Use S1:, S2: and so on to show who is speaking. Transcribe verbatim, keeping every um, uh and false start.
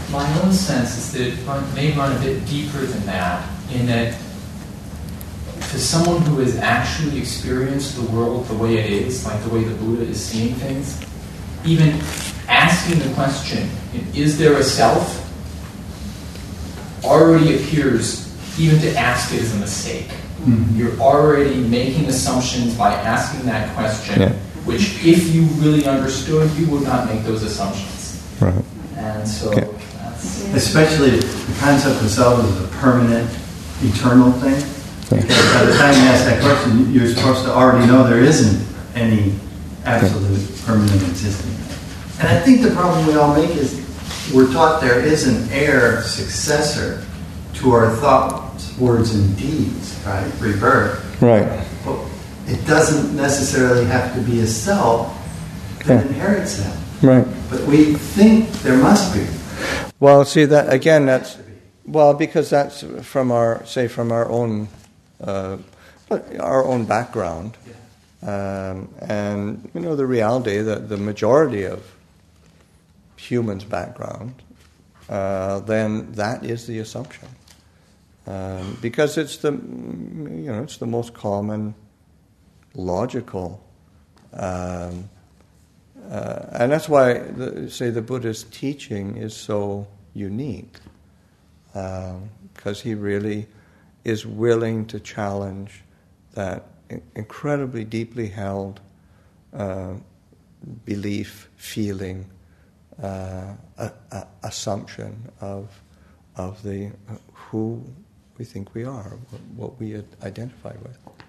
S1: my own sense is that it run, may run a bit deeper than that, in that to someone who has actually experienced the world the way it is, like the way the Buddha is seeing things, even asking the question, is there a self, already appears, even to ask it is a mistake. Mm-hmm. You're already making assumptions by asking that question, yeah. which if you really understood, you would not make those assumptions.
S2: Right.
S1: And so
S2: yeah.
S1: that's...
S3: Especially the concept of self is a permanent, eternal thing. Yeah. Because by the time you ask that question, you're supposed to already know there isn't any absolute yeah. permanent existing. And I think the problem we all make is we're taught there is an heir successor to our thoughts, words, and deeds, right? Rebirth.
S2: Right.
S3: But it doesn't necessarily have to be a self that yeah. inherits that.
S2: Right.
S3: But we think there must be.
S2: Well, see, that again, that's, well, because that's from our, say, from our own, uh, our own background. Yeah. Um, and, you know, the reality that the majority of humans' background, uh, then that is the assumption. Um, because it's the, you know, it's the most common, logical, um, uh, and that's why, the, say, the Buddha's teaching is so unique, because um, he really is willing to challenge that incredibly deeply held uh, belief, feeling, uh, a, a assumption of of the uh, who we think we are, what we identify with.